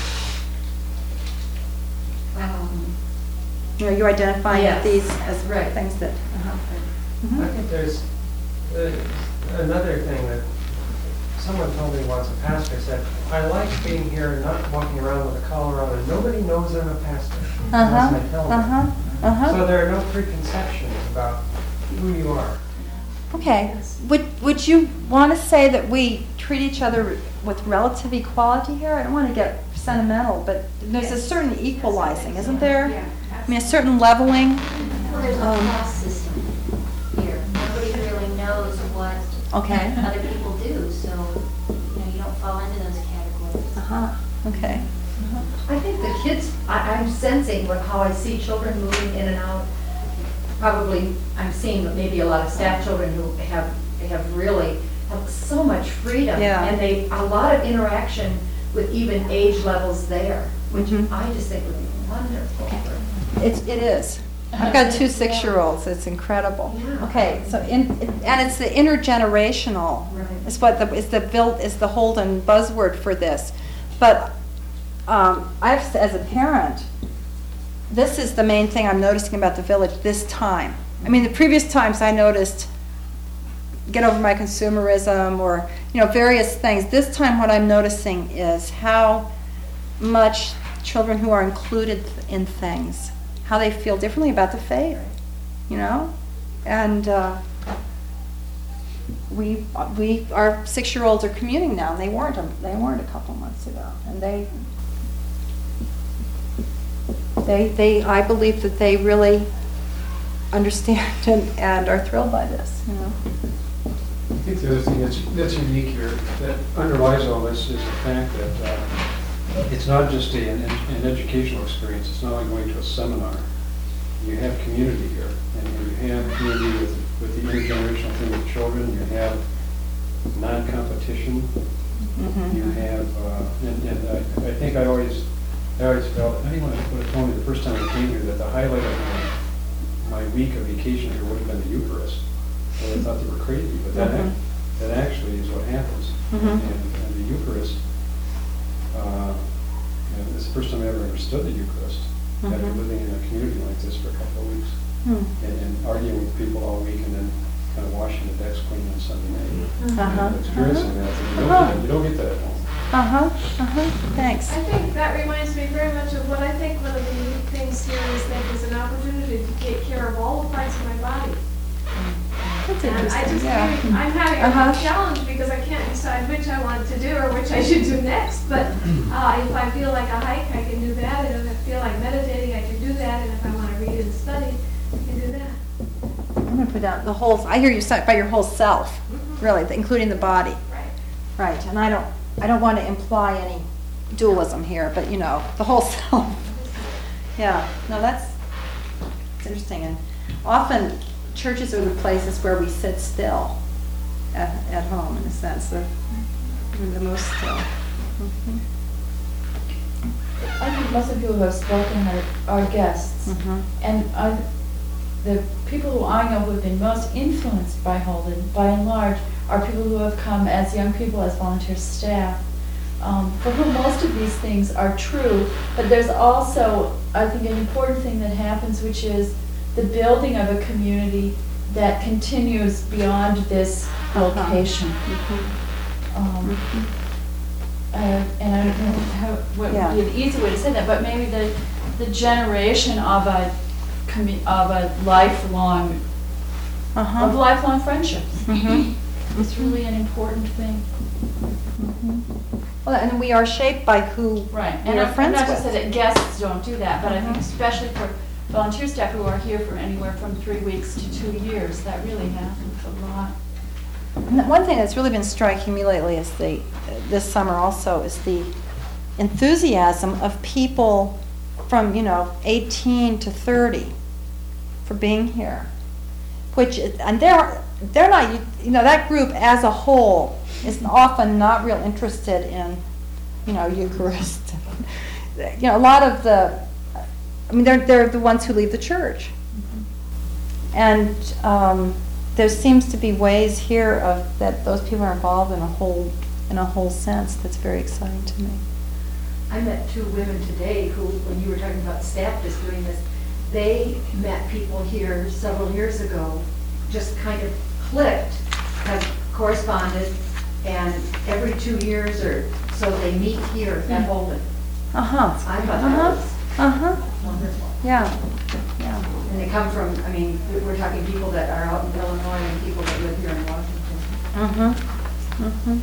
Speaker 10: Um,
Speaker 1: You know, you're identifying
Speaker 10: Yes.
Speaker 1: these as
Speaker 10: Right.
Speaker 1: things that, uh-huh.
Speaker 6: I
Speaker 1: Mhm.
Speaker 6: think there's uh, another thing that someone told me once, a pastor said, I like being here and not walking around with a collar on, and nobody knows I'm a pastor unless
Speaker 1: Uh-huh,
Speaker 6: I tell them.
Speaker 1: uh-huh, uh-huh.
Speaker 6: So there are no preconceptions about who you are.
Speaker 1: Okay, would, would you want to say that we treat each other with relative equality here? I don't want to get sentimental, but there's a certain equalizing, isn't there? I mean, a certain leveling.
Speaker 11: Well, there's a
Speaker 1: Um,
Speaker 11: class system here. Nobody really knows what
Speaker 1: Okay.
Speaker 11: other people do, so, you know, you don't fall into those categories.
Speaker 1: Uh-huh, okay.
Speaker 10: I think the kids, I, I'm sensing what, how I see children moving in and out. Probably, I'm seeing maybe a lot of staff children who have, have really, have so much freedom.
Speaker 1: Yeah.
Speaker 10: And they, a lot of interaction with even age levels there, which
Speaker 1: Mhm.
Speaker 10: I just think would be wonderful. for-
Speaker 1: It's, it is. I've got two six-year-olds, it's incredible.
Speaker 10: Yeah.
Speaker 1: Okay, so in, and it's the intergenerational,
Speaker 10: Right.
Speaker 1: is what the, is the built, is the Holden buzzword for this. But, um, I've, as a parent, this is the main thing I'm noticing about the village this time. I mean, the previous times I noticed get over my consumerism or, you know, various things. This time what I'm noticing is how much children who are included in things, how they feel differently about the faith, you know? And uh, we, we, our six-year-olds are commuting now, and they weren't, a- they weren't a couple months ago. And they, they, they, I believe that they really understand and, and are thrilled by this, you know?
Speaker 4: I think the other thing that's, that's unique here, that underlies all this, is the fact that uh, it's not just a- an, an educational experience. It's not like going to a seminar. You have community here, and you have community with, with the intergenerational thing with children. You have non-competition.
Speaker 1: Mhm.
Speaker 4: You have, uh, and, and I, I think I always, I always felt, anyone would have told me the first time I came here that the highlight of my, my week of vacation here would have been the Eucharist. Well, I thought they were crazy, but that,
Speaker 1: Mhm.
Speaker 4: ac- that actually is what happens.
Speaker 1: Mhm.
Speaker 4: And, and the Eucharist, uh, and it's the first time I ever understood the Eucharist, after
Speaker 1: Mhm.
Speaker 4: living in a community like this for a couple of weeks,
Speaker 1: Hmm.
Speaker 4: and, and arguing with people all week, and then kind of washing the decks clean on Sunday night.
Speaker 1: Uh-huh.
Speaker 4: And experiencing that, and you don't,
Speaker 1: Uh-huh.
Speaker 4: get that- you don't get that at home.
Speaker 1: Uh-huh, uh-huh, thanks.
Speaker 7: I think that reminds me very much of what I think one of the unique things here is that there's an opportunity to take care of all the parts of my body.
Speaker 1: That's
Speaker 7: And I
Speaker 1: interesting,
Speaker 7: just,
Speaker 1: yeah.
Speaker 7: really- I'm having
Speaker 1: Uh-huh.
Speaker 7: a challenge because I can't decide which I want to do or which I should do next. But uh, if I feel like a hike, I can do that. And if I feel like meditating, I can do that. And if I want to read and study, I can do that.
Speaker 1: I'm gonna put down the whole, I hear you say by your whole self, really, including the body.
Speaker 7: Right.
Speaker 1: Right, and I don't, I don't want to imply any dualism here, but you know, the whole self. Yeah, no, that's, it's interesting, and often churches are the places where we sit still at, at home, in a sense, they're we're the most still. Mhm.
Speaker 3: I think most of the people who have spoken are, are guests.
Speaker 1: Mhm.
Speaker 3: And I, the people who I know who have been most influenced by Holden, by and large, are people who have come as young people, as volunteer staff, um, for whom most of these things are true. But there's also, I think, an important thing that happens, which is the building of a community that continues beyond this location. Um, uh, and I don't know how, what
Speaker 1: Yeah.
Speaker 3: would be an easy way to say that, but maybe the, the generation of a, commu- of a lifelong, of
Speaker 1: Uh-huh.
Speaker 3: lifelong friendships.
Speaker 1: Mhm.
Speaker 3: It's really an important thing.
Speaker 1: Mhm. Well, and we are shaped by who
Speaker 3: Right.
Speaker 1: we
Speaker 3: And
Speaker 1: are
Speaker 3: I'm I'm
Speaker 1: friends
Speaker 3: not to
Speaker 1: with.
Speaker 3: say that guests don't do that, but I think
Speaker 1: Mhm.
Speaker 3: especially for volunteer staff who are here for anywhere from three weeks to two years, that really happens a lot.
Speaker 1: And one thing that's really been striking me lately is the, this summer also, is the enthusiasm of people from, you know, eighteen to thirty for being here. Which, is- and they're, they're not, you know, that group as a whole is often not real interested in, you know, Eucharist. You know, a lot of the, I mean, they're, they're the ones who leave the church. And um, there seems to be ways here of, that those people are involved in a whole, in a whole sense that's very exciting to me.
Speaker 10: I met two women today who, when you were talking about staff just doing this, they met people here several years ago, just kind of clicked, have corresponded, and every two years or so they meet here at Holden.
Speaker 1: Uh-huh.
Speaker 10: I thought that
Speaker 1: Uh-huh.
Speaker 10: was
Speaker 1: Uh-huh.
Speaker 10: wonderful.
Speaker 1: Yeah, yeah.
Speaker 10: And they come from, I mean, we're talking people that are out in Illinois and people that live here in Washington.
Speaker 1: Mm-hmm. Mm-hmm.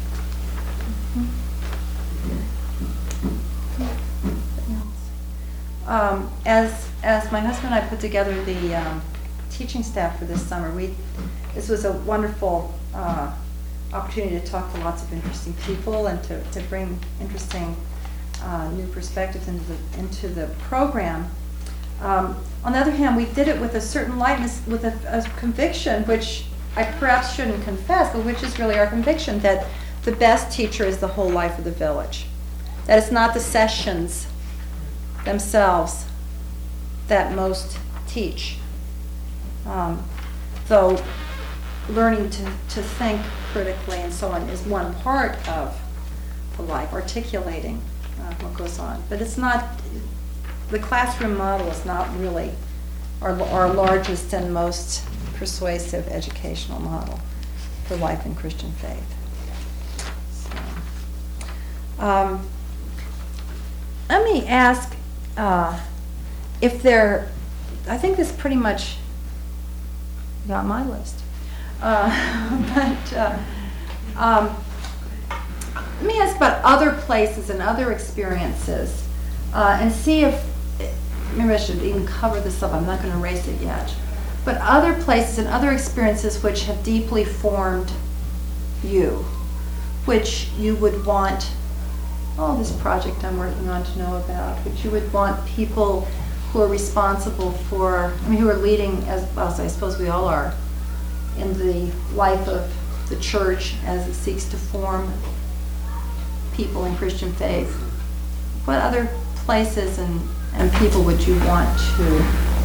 Speaker 1: Um, as, as my husband and I put together the um, teaching staff for this summer, we, this was a wonderful uh, opportunity to talk to lots of interesting people and to, to bring interesting uh, new perspectives into the, into the program. Um, on the other hand, we did it with a certain lightness, with a, a conviction, which I perhaps shouldn't confess, but which is really our conviction, that the best teacher is the whole life of the village. That it's not the sessions themselves that most teach. Um, though learning to, to think critically and so on is one part of the life, articulating uh, what goes on. But it's not, the classroom model is not really our, our largest and most persuasive educational model for life in Christian faith. So, um, let me ask uh, if there, I think this pretty much got my list. Uh, but, uh, um, let me ask about other places and other experiences, uh, and see if, maybe I should even cover this up, I'm not going to erase it yet. But other places and other experiences which have deeply formed you, which you would want, oh, this project I'm working on to know about, which you would want people who are responsible for, I mean, who are leading, as well, as I suppose we all are, in the life of the church as it seeks to form people in Christian faith. What other places and, and people would you want to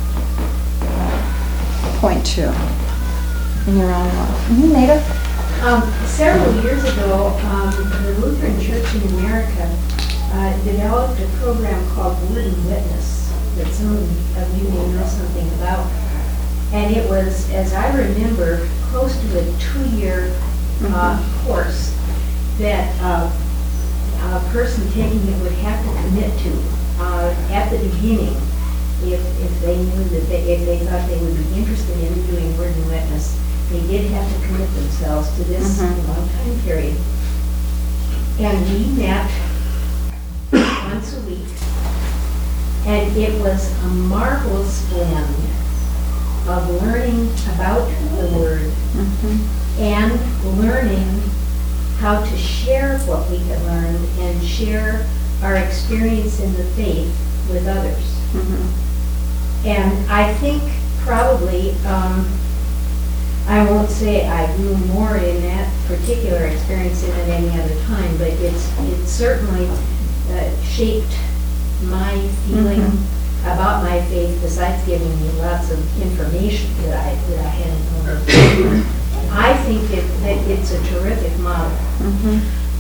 Speaker 1: uh, point to in your own life? Mm-hmm. Nada?
Speaker 12: Um, several years ago, um, the Lutheran Church in America uh, developed a program called Word and Witness that some of you may know something about. And it was, as I remember, close to a two-year uh, mm-hmm. course that uh, a person taking it would have to commit to uh, at the beginning if, if they knew that they, if they thought they would be interested in doing Word and Witness. They did have to commit themselves to this mm-hmm. long time period. And we met once a week, and it was a marvelous blend of learning about the Word mm-hmm. and learning how to share what we had learned and share our experience in the faith with others. Mm-hmm. And I think probably, um, I won't say I grew more in that particular experience than at any other time, but it's it certainly uh, shaped my feeling mm-hmm. about my faith, besides giving me lots of information that I that I hadn't known. I think it, that it's a terrific model. Mm-hmm.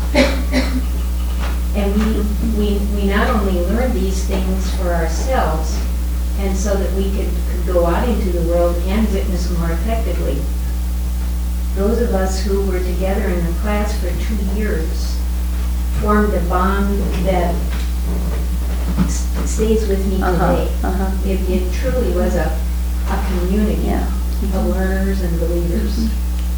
Speaker 12: And we, we we not only learn these things for ourselves, and so that we could, could go out into the world and witness more effectively. Those of us who were together in the class for two years formed a bond that s- stays with me
Speaker 1: uh-huh,
Speaker 12: today.
Speaker 1: Uh-huh.
Speaker 12: It, it truly was a, a community
Speaker 1: yeah. mm-hmm.
Speaker 12: of learners and believers.
Speaker 1: Mm-hmm.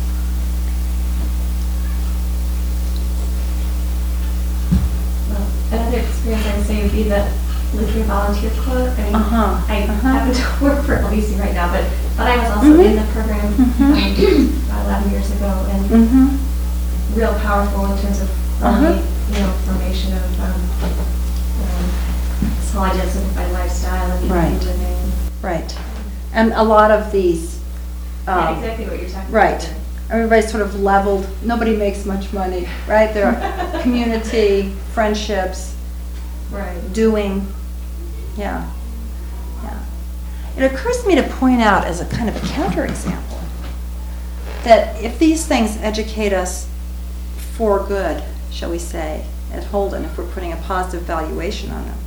Speaker 7: Well, another experience I'd say would be the Lutheran Volunteer Club. I mean,
Speaker 1: uh-huh.
Speaker 7: I
Speaker 1: uh-huh.
Speaker 7: happen to work for L B C right now, but, but I was also
Speaker 1: mm-hmm.
Speaker 7: in the program
Speaker 1: mm-hmm.
Speaker 7: um, about eleven years ago, and
Speaker 1: mm-hmm.
Speaker 7: real powerful in terms of
Speaker 1: uh-huh.
Speaker 7: you know, formation of um, um, small identified lifestyle and
Speaker 1: right.
Speaker 7: living.
Speaker 1: Right. And a lot of these. Um,
Speaker 7: Yeah, exactly what you're talking
Speaker 1: right.
Speaker 7: about.
Speaker 1: Right. Everybody's sort of leveled. Nobody makes much money, right? There are community, friendships,
Speaker 7: right.
Speaker 1: doing. Yeah. Yeah. It occurs to me to point out as a kind of counterexample that if these things educate us for good, shall we say, at Holden, if we're putting a positive valuation on them,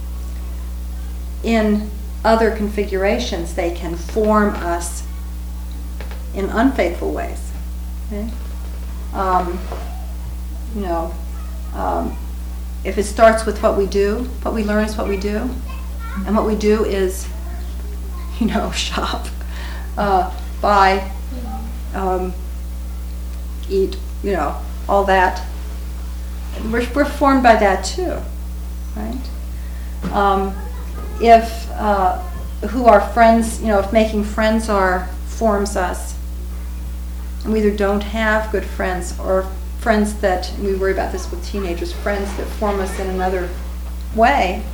Speaker 1: in other configurations they can form us in unfaithful ways. Okay? Um, you know, um, if it starts with what we do, what we learn is what we do, and what we do is, you know, shop, uh, buy, um, eat, you know, all that. We're, we're formed by that too, right? Um, if uh, who our friends, you know, if making friends are forms us, and we either don't have good friends or friends that, and we worry about this with teenagers, friends that form us in another way,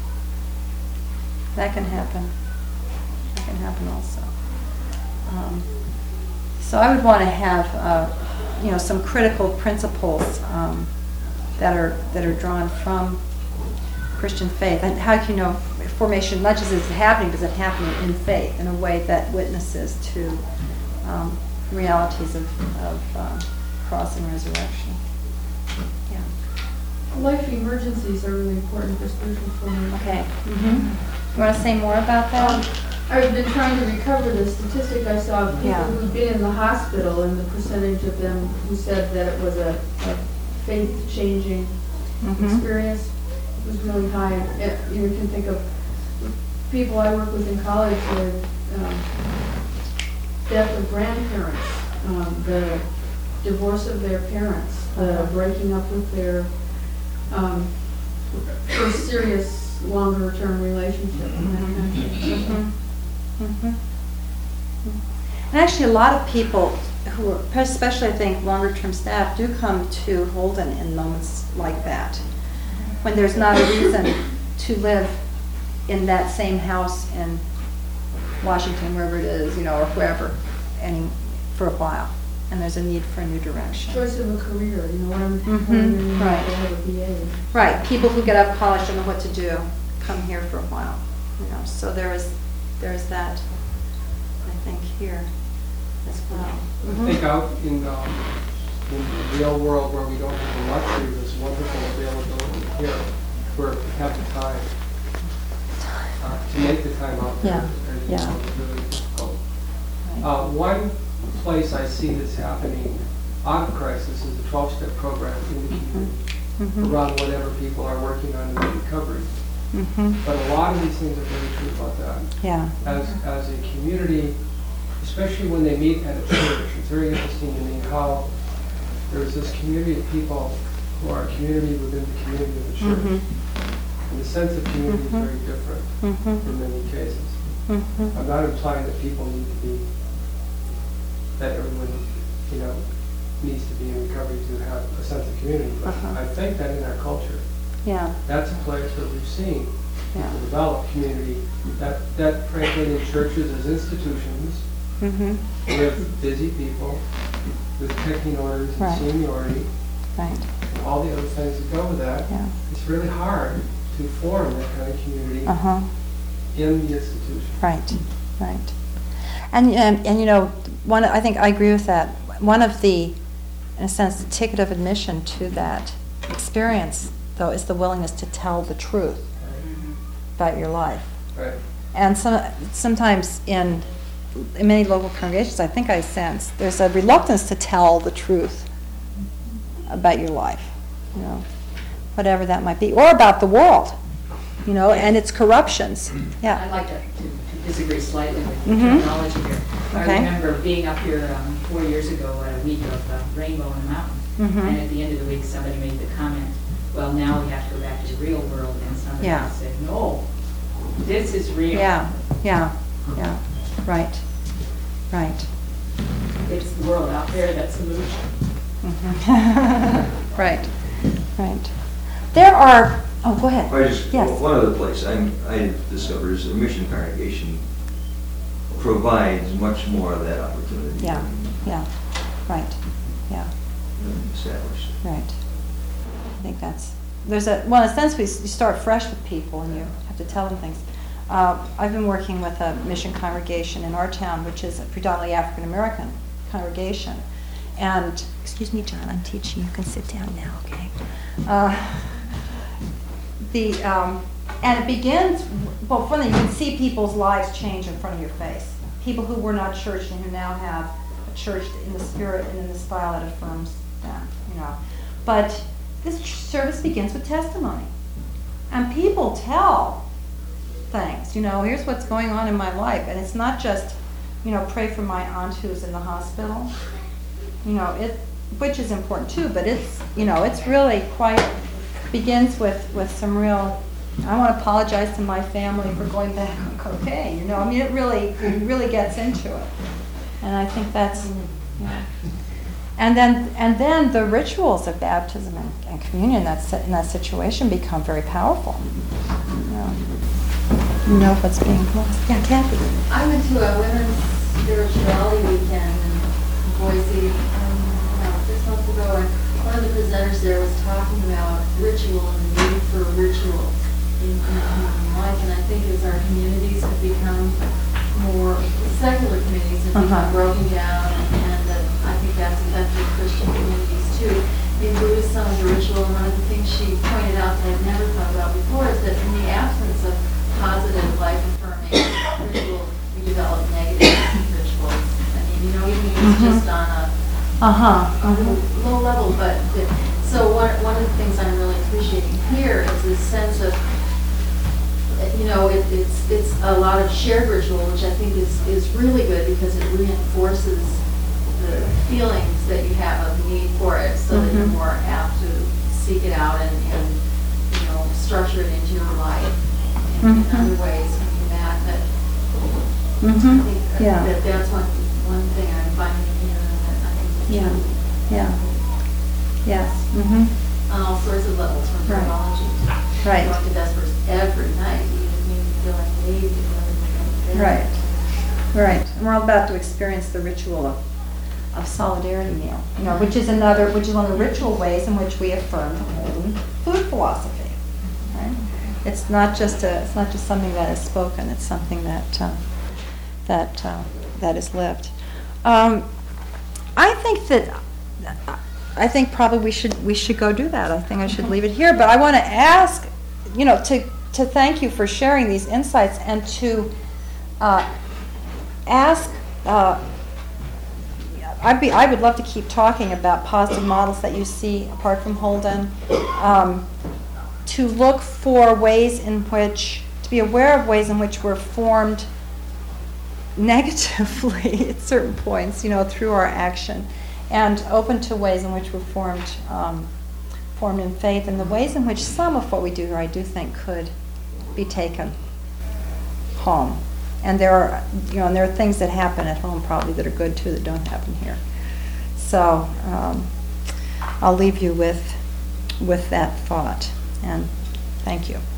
Speaker 1: that can happen. That can happen also. Um, so I would want to have, uh, you know, some critical principles um, that are that are drawn from Christian faith, and how can you know formation not just is happening, but it's happening in faith in a way that witnesses to um, realities of, of um, cross and resurrection. Yeah.
Speaker 3: Life emergencies are really important for spiritual formation.
Speaker 1: Okay. Mm-hmm. You want to say more about that?
Speaker 3: Um, I've been trying to recover the statistic I saw of people
Speaker 1: Yeah.
Speaker 3: who'd been in the hospital, and the percentage of them who said that it was a, a faith-changing
Speaker 1: Mm-hmm.
Speaker 3: experience was really high. It, you can think of people I work with in college with um, death of grandparents um, the divorce of their parents, the breaking up with their um, first serious longer-term relationship in that country.
Speaker 1: Mhm. And actually, a lot of people who are, especially I think longer-term staff, do come to Holden in moments like that, when there's not a reason to live in that same house in Washington, wherever it is, you know, or wherever, any, for a while, and there's a need for a new direction.
Speaker 3: Choice of a career, you know, when
Speaker 1: Mhm,
Speaker 3: when you're
Speaker 1: right.
Speaker 3: to have a B A.
Speaker 1: Right, people who get out of college don't know what to do, come here for a while, you know, so there is, there's that, I think, here as well.
Speaker 6: I think out in, um, in the real world where we don't have the luxury of this wonderful availability here, where we have the time, uh, to make the time out there.
Speaker 1: Yeah,
Speaker 6: and
Speaker 1: yeah.
Speaker 6: It's really difficult.
Speaker 1: Right.
Speaker 6: Uh, one place I see this happening out of crisis is the twelve-step program in the community,
Speaker 1: Mhm.
Speaker 6: around whatever people are working on in their recovery.
Speaker 1: Mhm.
Speaker 6: But a lot of these things are very true about that.
Speaker 1: Yeah.
Speaker 6: As, as a community, especially when they meet at a church, it's very interesting to me how there's this community of people who are a community within the community of the church.
Speaker 1: Mhm.
Speaker 6: And the sense of community
Speaker 1: Mhm.
Speaker 6: is very different
Speaker 1: Mhm.
Speaker 6: in many cases.
Speaker 1: Mhm.
Speaker 6: I'm not implying that people need to be, that everyone, you know, needs to be in recovery to have a sense of community. But
Speaker 1: Uh-huh.
Speaker 6: I think that in our culture,
Speaker 1: Yeah,
Speaker 6: that's a place where we've seen
Speaker 1: yeah.
Speaker 6: people develop community, that, that frankly in churches as institutions,
Speaker 1: Mhm.
Speaker 6: with busy people, with pecking orders and
Speaker 1: Right.
Speaker 6: seniority,
Speaker 1: Right,
Speaker 6: and all the other things that go with that,
Speaker 1: yeah.
Speaker 6: it's really hard to form that kind of community
Speaker 1: Uh-huh.
Speaker 6: in the institution.
Speaker 1: Right, right. And, and, and you know, one, I think I agree with that. One of the, in a sense, the ticket of admission to that experience, though, is the willingness to tell the truth about your life.
Speaker 6: Right.
Speaker 1: And some, sometimes in, in many local congregations, I think I sense, there's a reluctance to tell the truth about your life, you know, whatever that might be, or about the world, you know, and its corruptions. Yeah.
Speaker 13: I'd like to to disagree slightly with the
Speaker 1: Mhm.
Speaker 13: terminology here. I
Speaker 1: Okay.
Speaker 13: remember being up here um, four years ago at a week of uh, Rainbow in the Mountain.
Speaker 1: Mhm.
Speaker 13: And at the end of the week, somebody made the comment, well, now we have to go back to the real world. And somebody
Speaker 1: Yeah.
Speaker 13: else said, no, this is real.
Speaker 1: Yeah, yeah, yeah, right, right.
Speaker 13: It's the world out there that's illusion.
Speaker 1: Mhm. Right, right. There are, oh, go ahead.
Speaker 14: I just,
Speaker 1: Yes.
Speaker 14: one other place I'm, I discovered is the Mission Congregation provides much more of that opportunity.
Speaker 1: Yeah, yeah, right, yeah,
Speaker 14: than established.
Speaker 1: right. I think that's, there's a, well, in a sense, we s- you start fresh with people and you have to tell them things. Uh, I've been working with a mission congregation in our town, which is a predominantly African-American congregation. And, excuse me, John, I'm teaching, you can sit down now, okay? Uh, The, um, and it begins, well, funny, you can see people's lives change in front of your face. People who were not churched and who now have a church in the spirit and in the style that affirms them, you know. But this ch- service begins with testimony. And people tell things, you know, here's what's going on in my life. And it's not just, you know, pray for my aunt who's in the hospital. You know, it, which is important too, but it's, you know, it's really quite, begins with, with some real, I want to apologize to my family for going back on cocaine, you know, I mean, it really, it really gets into it. And I think that's, yeah. And then, and then the rituals of baptism and, and communion that's in that situation become very powerful. You know, you know what's being lost. Yeah, Kathy.
Speaker 10: I went to a women's spirituality weekend in Boise, um, about six months ago, and one of the presenters there was talking about ritual and the need for rituals in, in community life. And I think as our communities have become more, secular communities have become
Speaker 1: Uh-huh.
Speaker 10: broken down, and that I think that's affected Christian communities too. You lose some of the ritual, and one of the things she pointed out that I've never thought about before is that in the absence of positive, life-affirming rituals, we develop negative rituals. I mean, you know, even if it's
Speaker 1: Mhm.
Speaker 10: just on a
Speaker 1: Uh-huh.
Speaker 10: on a low level, but, the- so one, one of the things I'm really appreciating here is this sense of, uh, you know, it, it's, it's a lot of shared ritual, which I think is, is really good because it reinforces the,
Speaker 3: the feelings that you have of need for it, so that you're
Speaker 1: Mhm.
Speaker 3: more apt to seek it out and, and, you know, structure it into your life in, in
Speaker 1: Mhm.
Speaker 3: other ways from that. That I
Speaker 1: Mhm.
Speaker 3: think that-
Speaker 1: Yeah.
Speaker 3: that that's one, one thing I'm finding here, and that I think is
Speaker 1: Yeah.
Speaker 3: true.
Speaker 1: Yeah. Yes. Mhm.
Speaker 3: On all sorts of levels, from
Speaker 1: Right.
Speaker 3: neurology.
Speaker 1: Right.
Speaker 3: Going to Vespers every night, you just make me feel like Dave, you know,
Speaker 1: Right. Right. And we're all about to experience the ritual of, of solidarity meal, you know, which is another, which is one of the ritual ways in which we affirm the Holden food philosophy. Right? It's not just a, it's not just something that is spoken. It's something that uh, that uh, that is lived. Um, I think that I think probably we should we should go do that. I think I should leave it here. But I want to ask, you know, to to thank you for sharing these insights and to uh, ask. Uh, I'd be I would love to keep talking about positive models that you see apart from Holden. Um, to look for ways in which to be aware of ways in which we're formed negatively at certain points, you know, through our action, and open to ways in which we're formed, um, formed in faith, and the ways in which some of what we do here, I do think, could be taken home. And there are, you know, and there are things that happen at home probably that are good too that don't happen here. So um, I'll leave you with with that thought, and thank you.